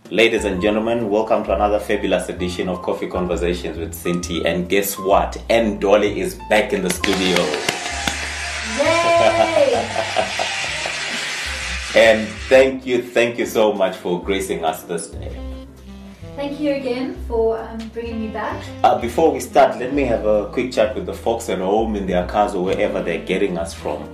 Ladies and gentlemen, welcome to another fabulous edition of Coffee Conversations with Cinti. And guess what? N Dolly is back in the studio. Yay! And thank you so much for gracing us this day. Thank you again for bringing me back. Before we start, let me have a quick chat with the folks at home in their cars or wherever they're getting us from.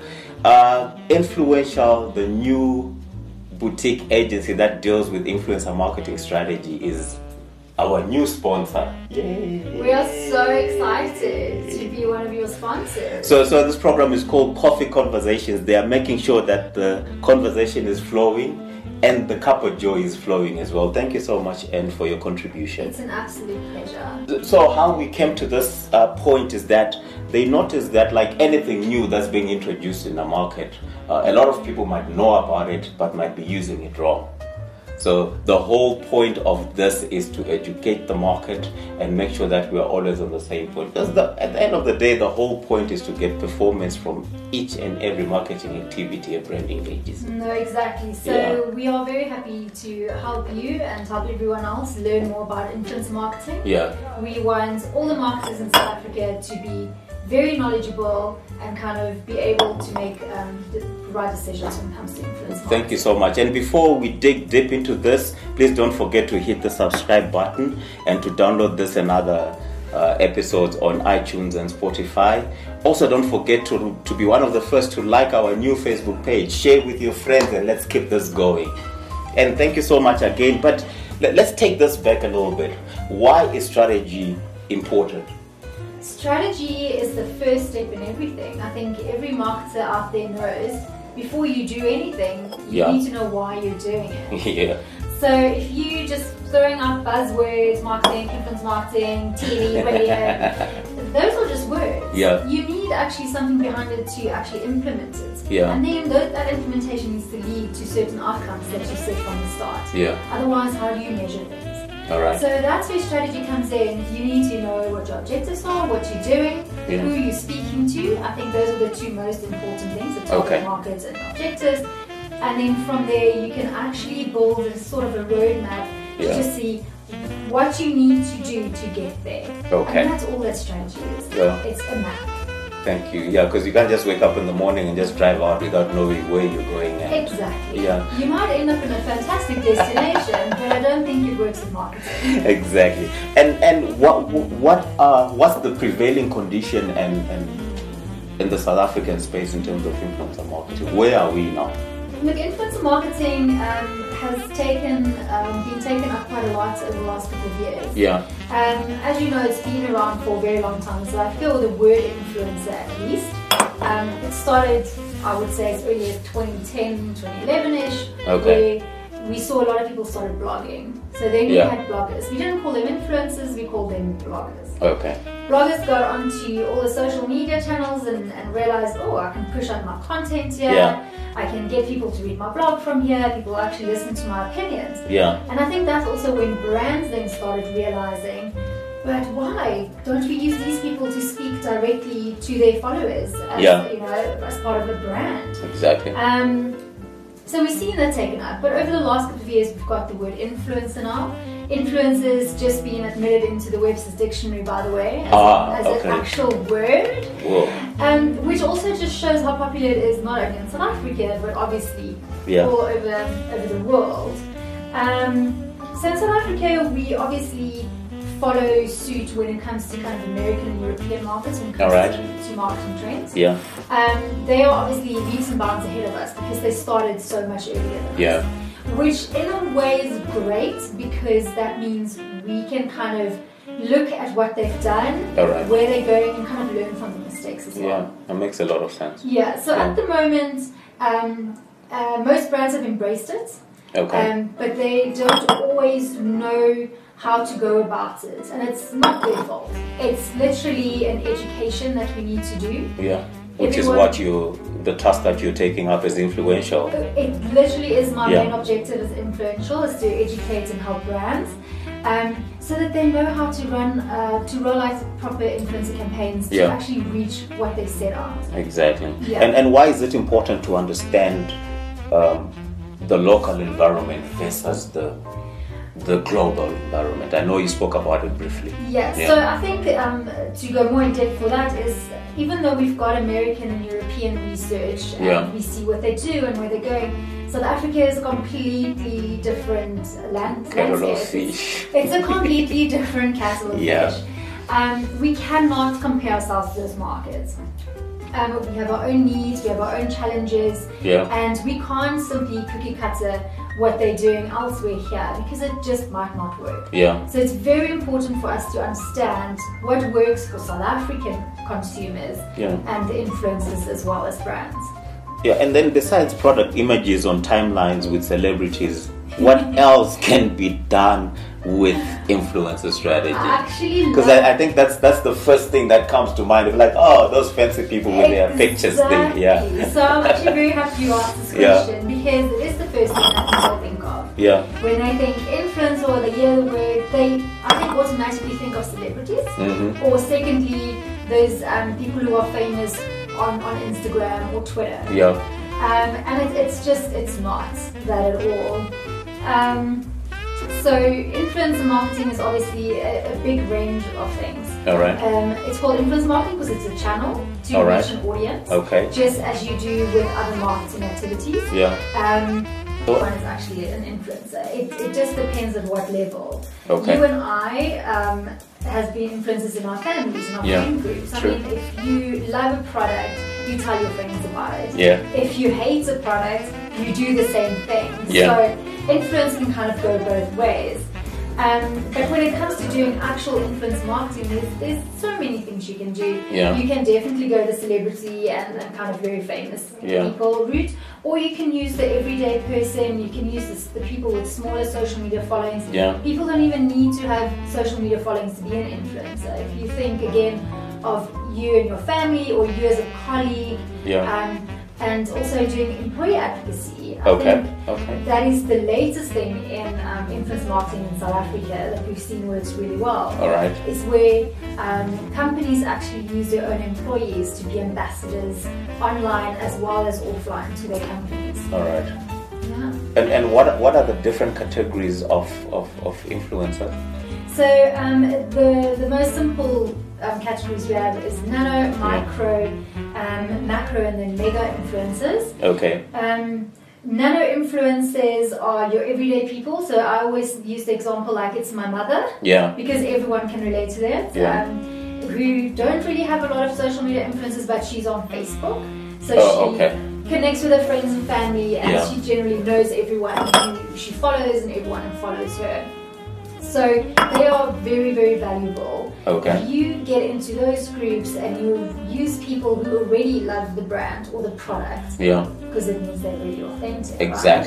Influential, the new boutique agency that deals with influencer marketing strategy, is our new sponsor. Yay! We are so excited to be one of your sponsors. So this program is called Coffee Conversations. They are making sure that the conversation is flowing and the cup of joy is flowing as well. Thank you so much, Anne, for your contribution. It's an absolute pleasure. So how we came to this point is that they noticed that, like anything new that's being introduced in the market, a lot of people might know about it but might be using it wrong. So the whole point of this is to educate the market and make sure that we are always on the same point. Because at the end of the day, the whole point is to get performance from each and every marketing activity a brand engages. No, exactly. So we are very happy to help you and help everyone else learn more about influencer marketing. Yeah. We want all the marketers in South Africa to be very knowledgeable and kind of be able to make the right decisions when it comes to influence marketing. Thank you so much. And before we dig deep into this, please don't forget to hit the subscribe button and to download this and other episodes on iTunes and Spotify. Also, don't forget to be one of the first to like our new Facebook page, share with your friends, and let's keep this going. And thank you so much again. But let's take this back a little bit. Why is strategy important? Strategy is the first step in everything. I think every marketer out there knows before you do anything, you need to know why you're doing it. Yeah. So if you just throwing out buzzwords, marketing, influence marketing, TV, radio, those are just words. Yeah. You need actually something behind it to actually implement it. Yeah. And then that implementation needs to lead to certain outcomes that you set from the start. Yeah. Otherwise, how do you measure things? All right. So that's where strategy comes in. You need to know what your objectives are, what you're doing, who you're speaking to. I think those are the two most important things, the target markets and objectives. And then from there, you can actually build a sort of a roadmap to just see what you need to do to get there. Okay. And that's all that strategy is. Yeah. It's a map. Thank you. Yeah, because you can't just wake up in the morning and just drive out without knowing where you're going. Exactly. Yeah. You might end up in a fantastic destination, but I don't think it works with marketing. Exactly. And what's the prevailing condition and in the South African space in terms of influencer marketing? Where are we now? Look, influencer marketing has been taken up quite a lot over the last couple of years. Yeah. As you know, it's been around for a very long time, so I feel the word influencer at least. It started, I would say, as early as 2010, 2011-ish, where we saw a lot of people started blogging. So then we had bloggers. We didn't call them influencers, we called them bloggers. Okay. Bloggers got onto all the social media channels and realized, oh, I can push out my content here. Yeah. I can get people to read my blog from here. People actually listen to my opinions. Yeah. And I think that's also when brands then started realizing, but why don't we use these people to speak directly to their followers as, as part of a brand? Exactly. So we've seen that taken up, but over the last couple of years we've got the word influencer now. Influencers just being admitted into the Webster's Dictionary, by the way, as an actual word. Whoa. Which also just shows how popular it is, not only in South Africa, but obviously all over the world. So in South Africa, we obviously follow suit when it comes to kind of American and European markets when it comes to marketing trends. Yeah. They are obviously leaps and bounds ahead of us because they started so much earlier than us. Which in a way is great because that means we can kind of look at what they've done, where they're going, and kind of learn from the mistakes as well. Yeah, that makes a lot of sense. Yeah, so at the moment, most brands have embraced it, but they don't always know how to go about it, and it's not their fault. It's literally an education that we need to do. Yeah. Which is what the task that you're taking up is influential. It literally is my main objective as influential, is to educate and help brands, so that they know how to roll out proper influencer campaigns to actually reach what they set out. Exactly. Yeah. And why is it important to understand the local environment versus the the global environment? I know you spoke about it briefly. Yeah. So I think to go more in depth for that is, even though we've got American and European research and we see what they do and where they're going, South Africa is a completely different landscape. It's a completely different kettle of fish. We cannot compare ourselves to those markets. We have our own needs, we have our own challenges, and we can't simply cookie cutter what they're doing elsewhere here, because it just might not work. So it's very important for us to understand what works for South African consumers and the influencers as well as brands. And then besides product images on timelines with celebrities, what else can be done with influencer strategy? Because I think that's the first thing that comes to mind. It's like, oh, those fancy people with their pictures thing. So I'm actually very happy you asked this question, because it is the first thing that people think of. When they think influencer or they hear the word, I think automatically think of celebrities, or secondly, those people who are famous on Instagram or Twitter. And it's not that at all. So influencer marketing is obviously a big range of things. It's called influencer marketing because it's a channel to reach an audience, just as you do with other marketing activities. One is actually an influencer. It just depends at what level. You and I has been influencers in our families, in our friend groups. I mean, if you love a product, you tell your friends about it. If you hate a product, you do the same thing. So influence can kind of go both ways. But when it comes to doing actual influence marketing, there's so many things you can do. You can definitely go the celebrity and kind of very famous people route, or you can use the everyday person. You can use the people with smaller social media followings. People don't even need to have social media followings to be an influencer. If you think again of you and your family, or you as a colleague, and also doing employee advocacy. I think that is the latest thing in influence marketing in South Africa that we've seen works really well. Is where companies actually use their own employees to be ambassadors online as well as offline to their companies. And what are the different categories of influencer? So the most simple categories we have is nano, micro, macro, and then mega influencers. Nano influencers are your everyday people. So I always use the example like it's my mother, because everyone can relate to that. Who don't really have a lot of social media influencers, but she's on Facebook, so she connects with her friends and family, and she generally knows everyone who she follows and everyone who follows her. So they are very, very valuable. If you get into those groups and you use people who already love the brand or the product, because it means they're really authentic.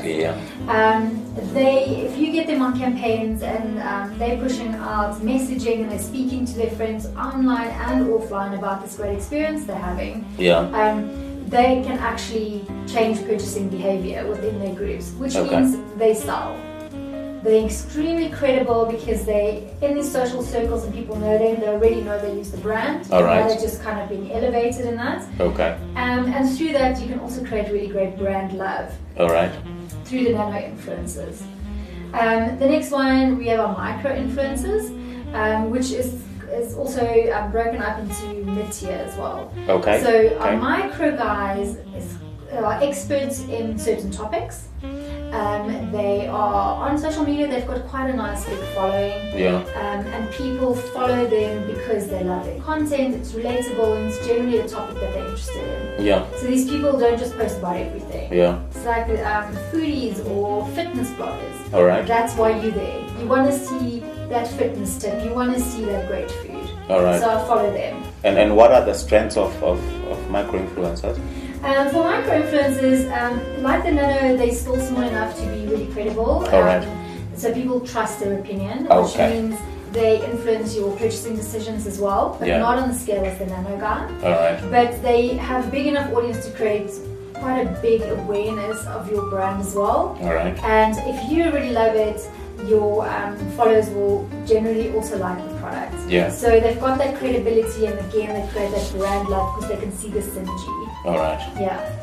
If you get them on campaigns and they're pushing out messaging and they're speaking to their friends online and offline about this great experience they're having, they can actually change purchasing behavior within their groups, which means they sell. They're extremely credible because they're in these social circles and people know them. They already know they use the brand. They're just kind of being elevated in that. And through that, you can also create really great brand love. Through the nano influencers. The next one, we have our micro influencers, which is also broken up into mid-tier as well. So our micro guys are experts in certain topics. They are on social media, they've got quite a nice big following, and people follow them because they love their content, it's relatable, and it's generally a topic that they're interested in. So these people don't just post about everything. It's like foodies or fitness bloggers. That's why you're there. You want to see that fitness tip, you want to see that great food. So I follow them. And what are the strengths of micro-influencers? For micro-influencers, like the nano, they're still small enough to be really credible. So people trust their opinion, which means they influence your purchasing decisions as well, but not on the scale of the nano guy. But they have a big enough audience to create quite a big awareness of your brand as well. And if you really love it, your followers will generally also like the product. So they've got that credibility, and again they create that brand love because they can see the synergy.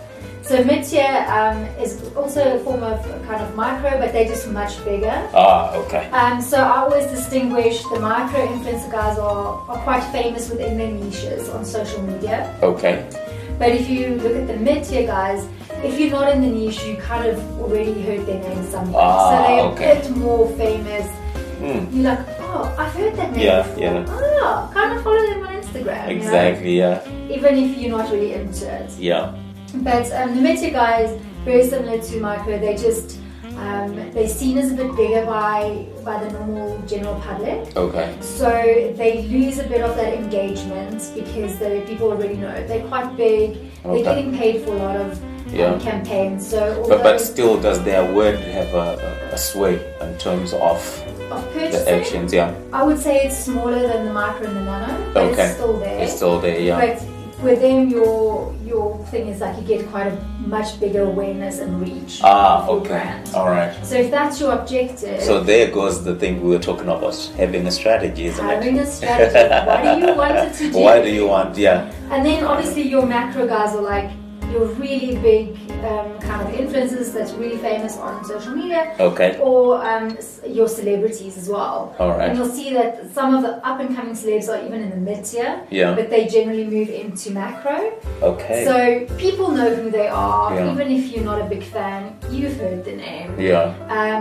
So mid-tier is also a form of kind of micro, but they're just much bigger. Okay. So I always distinguish the micro influencer guys are quite famous within their niches on social media. Okay. But if you look at the mid-tier guys, if you're not in the niche, you kind of already heard their name somewhere. So they're a bit more famous. You're like, oh, I've heard that name before. Yeah. Oh, kind of follow them on Instagram. Exactly, yeah. Even if you're not really into it. Yeah. But the mid-tier guys, very similar to micro, they just they're seen as a bit bigger by the normal general public. Okay. So they lose a bit of that engagement because the people already know they're quite big. Okay. They're getting paid for a lot of campaigns. So but still, does their word have a sway in terms of purchasing? The actions? Yeah. I would say it's smaller than the micro and the nano, but it's still there. It's still there, yeah. But with them, your thing is like you get quite a much bigger awareness and reach. Okay. Brand. All right. So if that's your objective. So there goes the thing we were talking about, having a strategy, isn't it? Having a strategy. What do you want it to do? What do you want? Yeah. And then obviously your macro guys are like your really big kind of influencers that's really famous on social media. Okay. Or your celebrities as well. All right. And you'll see that some of the up and coming celebs are even in the mid tier. Yeah. But they generally move into macro. Okay. So people know who they are. Yeah. Even if you're not a big fan, you've heard the name. Yeah.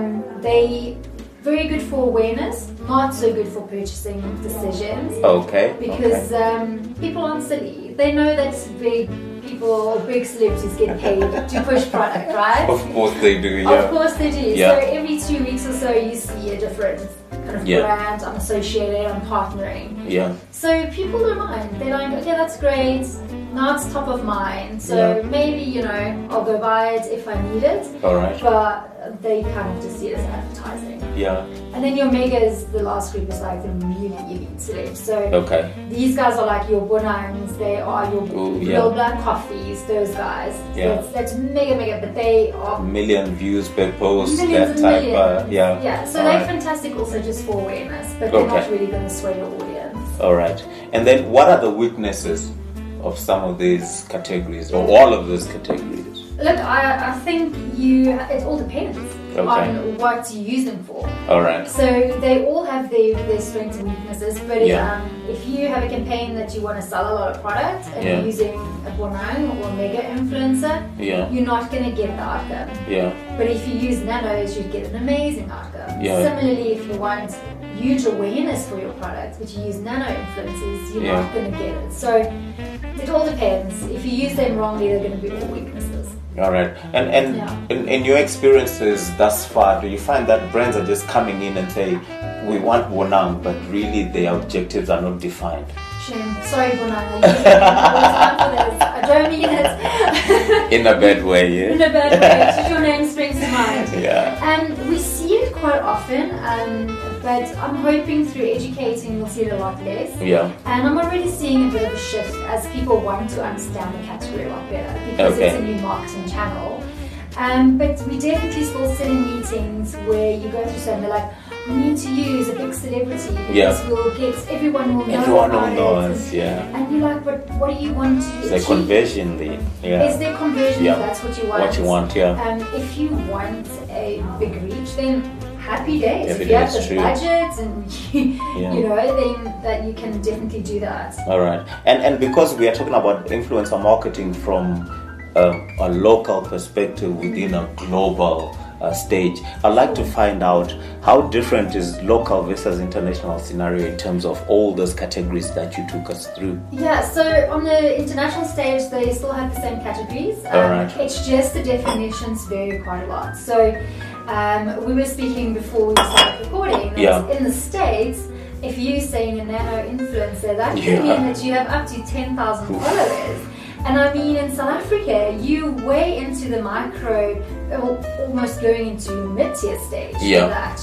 They very good for awareness, not so good for purchasing decisions. Okay. Because people aren't silly. They know that big people, big celebrities get paid to push product, right? Of course they do, yeah. Of course they do. Yeah. So every 2 weeks or so you see a different kind of brand, I'm associated, I'm partnering. Yeah. So people don't mind. They're like, okay, that's great. Now it's top of mind. So maybe, I'll go buy it if I need it. All right. But they kind of just see it as advertising. Yeah. And then your megas, the last group is like the really elite celebs. So these guys are like your Bonangs, they are your real black coffees, those guys. Yeah. So that's mega, but they are million views per post, millions that and type. millions. Yeah. So they're fantastic also just for awareness, but they're not really going to sway your audience. All right. And then what are the weaknesses of some of these categories or all of those categories? Look, I think it all depends on what you use them for. All right. So they all have their strengths and weaknesses, but if you have a campaign that you want to sell a lot of product and you're using a Bonang or a mega influencer, you're not going to get the outcome. Yeah. But if you use nanos, you'd get an amazing outcome. Yeah. Similarly, if you want huge awareness for your product, but you use nano influencers, you're not going to get it. So it all depends. If you use them wrongly, they're going to be all weaknesses. All right. And in your experiences thus far, do you find that brands are just coming in and say, we want Bonang, but really their objectives are not defined? Shame. Sorry, Bonang. I don't mean it. In a bad way, yeah? In a bad way. Just your name springs to mind. Yeah. And we see it quite often, but I'm hoping through educating we'll see it a lot less. Yeah. And I'm already seeing a bit of a shift as people want to understand the category a lot better because it's a new marketing channel. But we definitely still sit in meetings where you go through something like, we need to use a big celebrity because we'll get everyone will know us. And you're like, but what do you want to It's a conversion lead. Is there conversion if that's what you want? What you want, if you want a big reach, then happy days. If you have the budget and then that you can definitely do that. All right. And because we are talking about influencer marketing from a local perspective within a global stage, I'd like to find out how different is local versus international scenario in terms of all those categories that you took us through. Yeah, so on the international stage, they still have the same categories. It's just the definitions vary quite a lot. So we were speaking before we started recording. In the States, if you're saying a nano influencer, that could mean that you have up to 10,000 followers. And I mean, in South Africa, you way into the micro, almost going into mid-tier stage for that,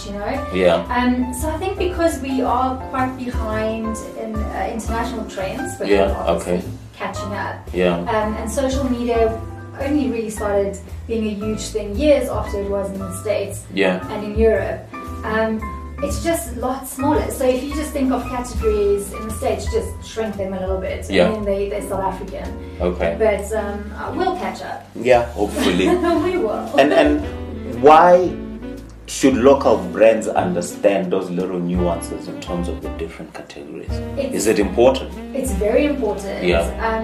So I think because we are quite behind in international trends, but we're obviously catching up. And social media only really started being a huge thing years after it was in the States and in Europe. it's just a lot smaller. So if you just think of categories in the States, just shrink them a little bit. Yeah. And then they're South African. Okay. But we'll catch up. Yeah, hopefully. We will. And why should local brands understand those little nuances in terms of the different categories? Is it important? It's very important. Yeah.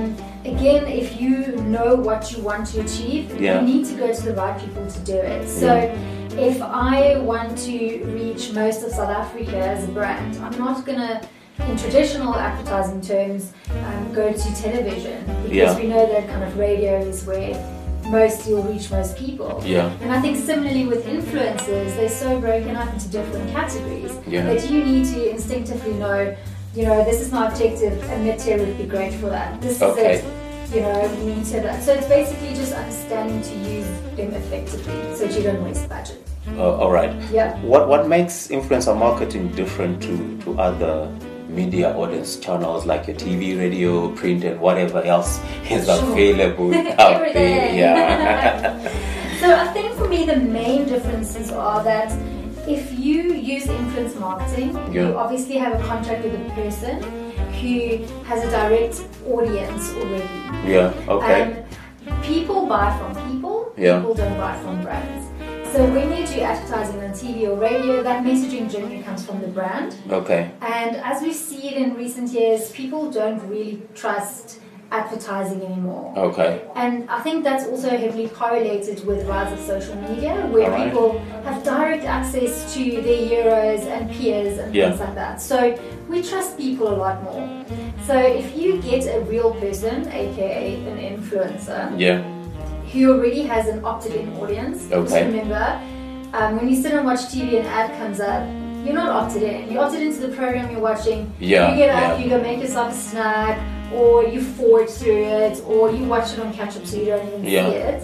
Again, if you know what you want to achieve, yeah. you need to go to the right people to do it. So if I want to reach most of South Africa as a brand, I'm not going to, in traditional advertising terms, go to television, because we know that kind of radio is where you'll reach most people. Yeah. And I think similarly with influencers, they're so broken up into different categories that you need to instinctively know, this is my objective, and mid-tier would be great for that. This is it, we need to that. So it's basically just understanding to use them effectively so that you don't waste budget. All right. Yeah. What makes influencer marketing different to other media audience channels like your TV, radio, print, and whatever else is available out there? Yeah. So I think for me the main differences are that if you use influence marketing, you obviously have a contract with a person who has a direct audience already. Yeah. Okay. People buy from people. Yeah. People don't buy from brands. So when you do advertising on TV or radio, that messaging generally comes from the brand. Okay. And as we see it in recent years, people don't really trust advertising anymore. Okay. And I think that's also heavily correlated with the rise of social media, where people have direct access to their heroes and peers and things like that. So we trust people a lot more. So if you get a real person, aka an influencer, who already has an opted-in audience, just remember, when you sit and watch TV and an ad comes up, you're not opted in. You're opted into the program you're watching. You get up, you go make yourself a snack, or you forward through it, or you watch it on catch-up so you don't even see it.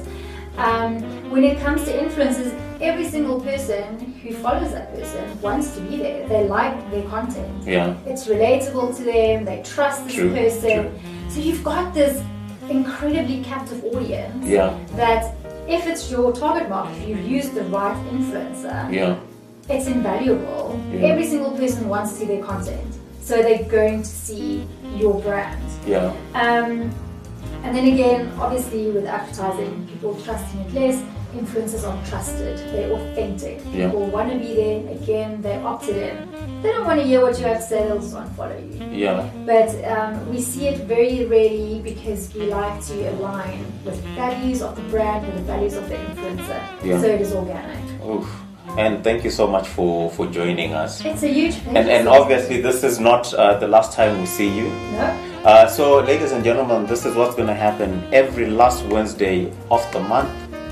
When it comes to influencers, every single person who follows that person wants to be there. They like their content. It's relatable to them. They trust this person. So you've got this incredibly captive audience that if it's your target market, if you've used the right influencer, it's invaluable. Every single person wants to see their content, so they're going to see your brand. And then again, obviously with advertising, people trusting it less. Influencers aren't trusted, they're authentic. People want to be there, again, they're opted in. They don't want to hear what you have to say, they'll just unfollow you. But we see it very rarely because we like to align with values of the brand, with the values of the influencer. So it is organic. Oof. And thank you so much for joining us. It's a huge pleasure. And obviously this is not the last time we see you. No. So ladies and gentlemen, this is what's going to happen every last Wednesday of the month.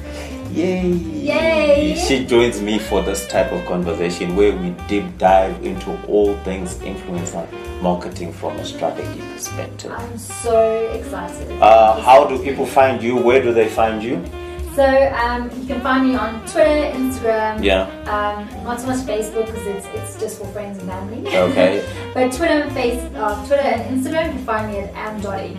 Yay! She joins me for this type of conversation where we deep dive into all things influencer marketing from a strategy perspective. I'm so excited. How do people find you? Where do they find you? So you can find me on Twitter, Instagram. Not so much Facebook because it's just for friends and family. Okay. But Twitter and Instagram, you can find me at Amdoli.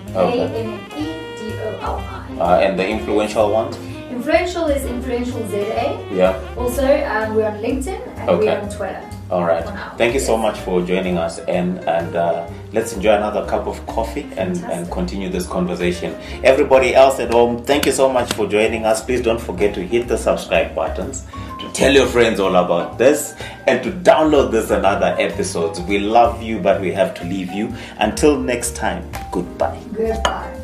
ANEDOLI. And the influential ones? Influential is Influential ZA. Also, we're on LinkedIn and we're on Twitter. All right. Thank you so much for joining us, and let's enjoy another cup of coffee and continue this conversation. Everybody else at home, thank you so much for joining us. Please don't forget to hit the subscribe buttons, to tell your friends all about this, and to download this and other episodes. We love you, but we have to leave you. Until next time, goodbye. Goodbye.